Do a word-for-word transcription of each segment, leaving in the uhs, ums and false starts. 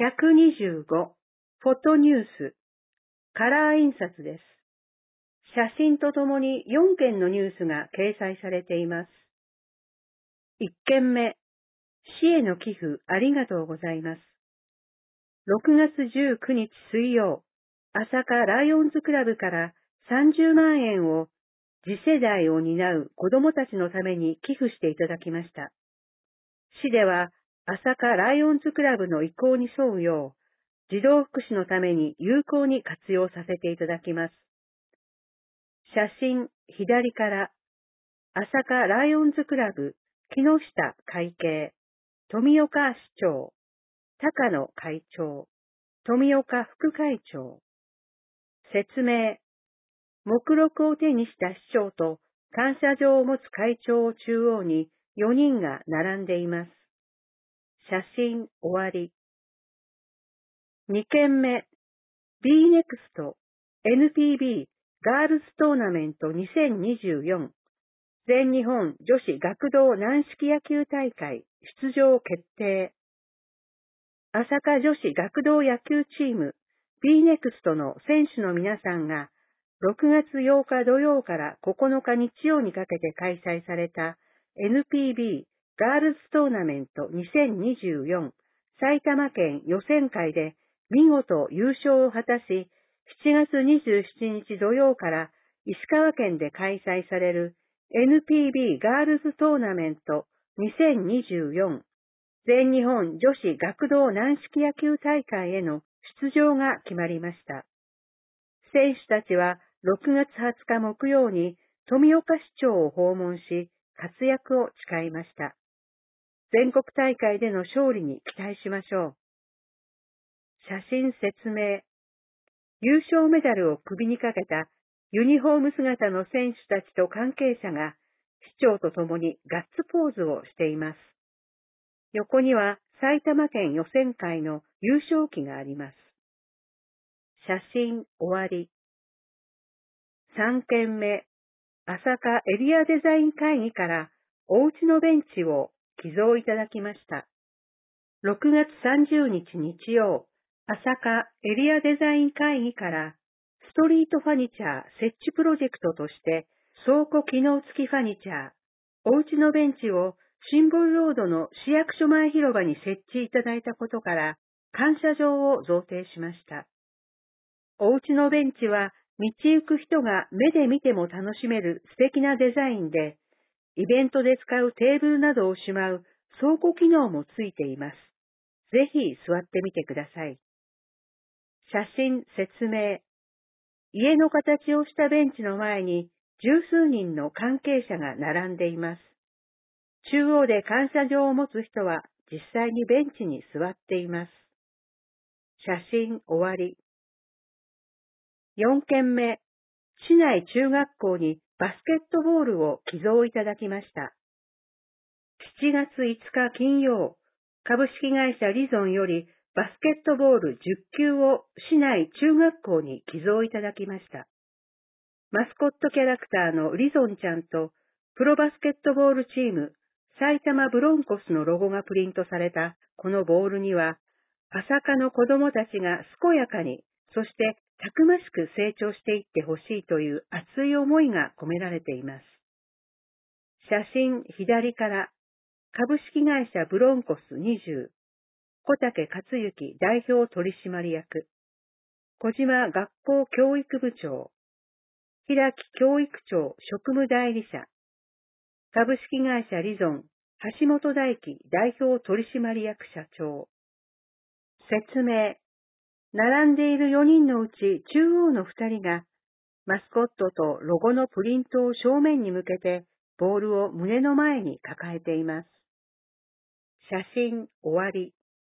ひゃくにじゅうご、フォトニュース、カラー印刷です。写真とともによんけんのニュースが掲載されています。いっけんめ、市への寄付ありがとうございます。ろくがつじゅうくにち水曜、朝霞ライオンズクラブからさんじゅうまんえんを次世代を担う子どもたちのために寄付していただきました。市では朝霞ライオンズクラブの意向に沿うよう、児童福祉のために有効に活用させていただきます。写真左から朝霞ライオンズクラブ木下会計、富岡市長、高野会長、富岡副会長。説明。目録を手にした市長と感謝状を持つ会長を中央によにんが並んでいます。写真終わり。にけんめ。ビーネクスト エヌピービー ガールズトーナメントにせんにじゅうよん全日本女子学童軟式野球大会出場決定。朝霞女子学童野球チーム ビーネクスト の選手の皆さんがろくがつようか土曜からここのか日曜にかけて開催された エヌピービー ガールズトーナメントにせんにじゅうよん埼玉県予選会で見事優勝を果たし、しちがつにじゅうしちにち土曜から石川県で開催される エヌピービー ガールズトーナメントにせんにじゅうよん全日本女子学童軟式野球大会への出場が決まりました。選手たちはろくがつはつか木曜に富岡市長を訪問し、活躍を誓いました。全国大会での勝利に期待しましょう。写真説明。優勝メダルを首にかけたユニフォーム姿の選手たちと関係者が市長と共にガッツポーズをしています。横には埼玉県予選会の優勝旗があります。写真終わり。さんけんめ。朝霞エリアデザイン会議からおうちのベンチを寄贈いただきました。ろくがつさんじゅうにち日曜、朝霞エリアデザイン会議からストリートファニチャー設置プロジェクトとして倉庫機能付きファニチャー、おうちのベンチをシンボルロードの市役所前広場に設置いただいたことから感謝状を贈呈しました。おうちのベンチは道行く人が目で見ても楽しめる素敵なデザインで、イベントで使うテーブルなどをしまう倉庫機能もついています。ぜひ座ってみてください。写真説明。家の形をしたベンチの前に十数人の関係者が並んでいます。中央で感謝状を持つ人は実際にベンチに座っています。写真終わり。よんけんめ。市内中学校にバスケットボールを寄贈いただきました。しちがついつか金曜、株式会社リゾンよりバスケットボールじゅっきゅうを市内中学校に寄贈いただきました。マスコットキャラクターのリゾンちゃんとプロバスケットボールチーム埼玉ブロンコスのロゴがプリントされたこのボールには、朝霞の子供たちが健やかに、そしてたくましく成長していってほしいという熱い思いが込められています。写真左から株式会社ブロンコスにじゅう、小竹克之代表取締役、小島学校教育部長、平木教育長職務代理者、株式会社リゾン橋本大輝代表取締役社長。説明。並んでいるよにんのうち中央のふたりがマスコットとロゴのプリントを正面に向けてボールを胸の前に抱えています。写真終わり。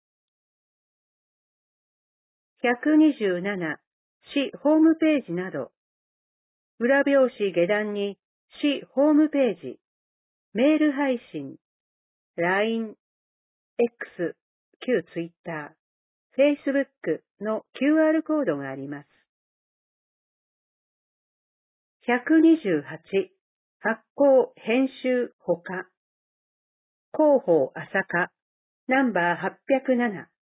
ひゃくにじゅうなな市ホームページなど、裏表紙下段に市ホームページ、メール配信、ライン、X、旧ツイッター、Facebook の キューアール コードがあります。ひゃくにじゅうはち発行、編集、ほか。広報朝霞、ナンバーはっぴゃくなな。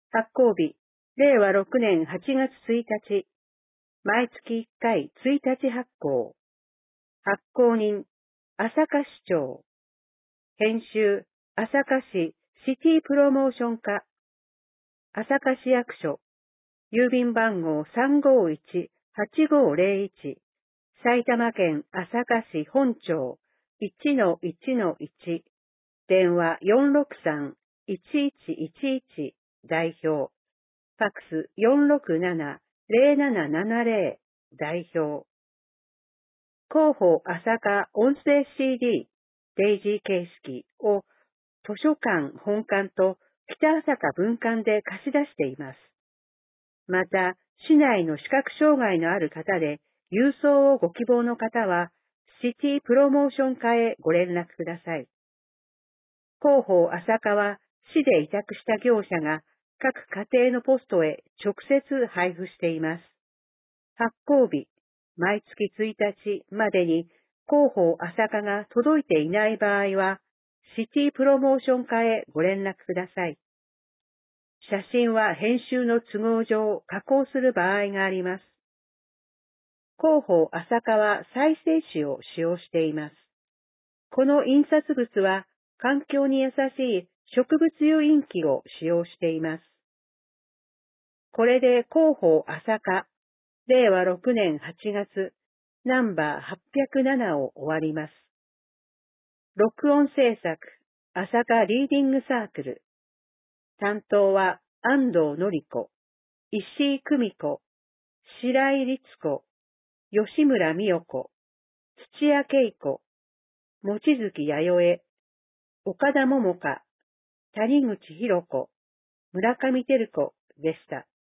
発行日、れいわろくねんはちがつついたち。毎月いっかいついたち発行。発行人、朝霞市長。編集、朝霞市シティプロモーション課。朝霞市役所。郵便番号 さんごいちはちごぜろいち。埼玉県朝霞市本町 いちのいちのいち。電話 よんろくさんいちいちいちいち 代表。ファックス よんろくななぜろななななぜろ 代表。広報朝霞音声 シーディー デイジー形式を図書館本館と北朝霞分館で貸し出しています。また、市内の視覚障害のある方で郵送をご希望の方は、シティプロモーション課へご連絡ください。広報朝霞は市で委託した業者が各家庭のポストへ直接配布しています。発行日、毎月ついたちまでに広報朝霞が届いていない場合は、シティプロモーション課へご連絡ください。写真は編集の都合上加工する場合があります。広報朝霞は再生紙を使用しています。この印刷物は環境に優しい植物油印記を使用しています。これで広報朝霞、れいわろくねんはちがつ、ナンバーはっぴゃくななを終わります。録音制作、朝霞リーディングサークル。担当は安藤のり子、石井久美子、白井律子、吉村美代子、土屋恵子、望月弥生、岡田桃香、谷口博子、村上照子でした。